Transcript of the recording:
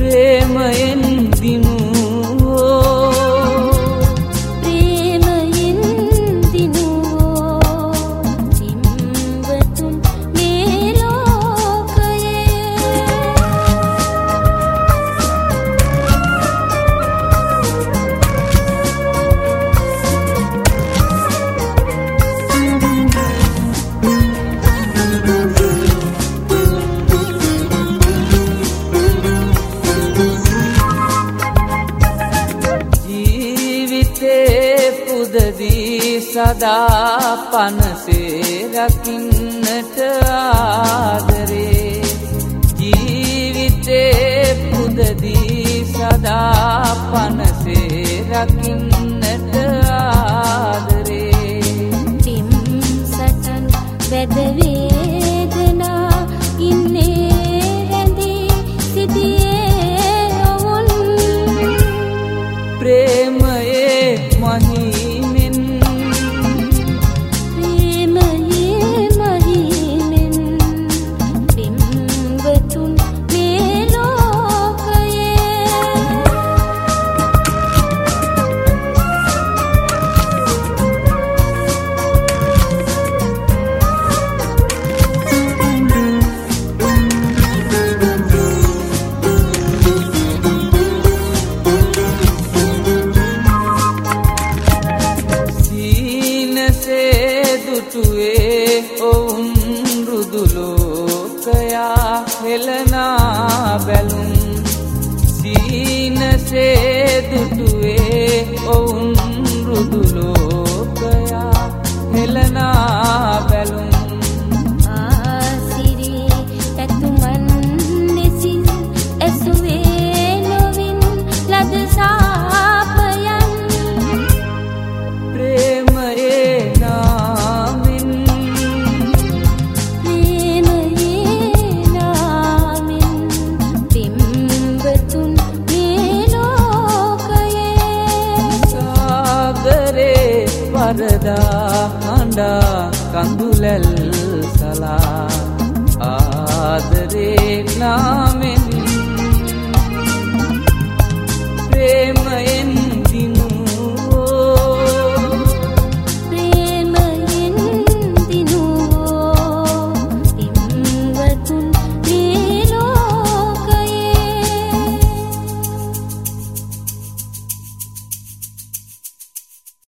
ප්‍රේමයෙන් දිනුවෝ ප්‍රේමයෙන් දිනුවෝ පින්වතුන් මේ ලෝකයේ පුදදී සදා පනසේ රකින්නට ආදරේ ජීවිතේ පුදදී සදා පනසේ රකින්නට ආදරේ පිම් සටන් වැද වේදනා ඉන්නේ රැඳී සිටියේ ඔවුන් ප්‍රේමයේ මහිමෙන් ප්‍රේමයේ මහිමෙන් පින්වතුන් මේ ලෝකයේ දුටුවේ ඔවුන් රුදුලෝකයා හෙළනා බැලුම් සීනසේ දුටුවේ ඔවුන් රුදුලෝකයා හෙළනා බැලුම් ආසිරි ඇතුමන් ලෙසින් ඇසුවේ නොවින් ලද සාපයන් ප්‍රේමයේ වරදා හඬා කඳුලැල් සලා ආදරේ නා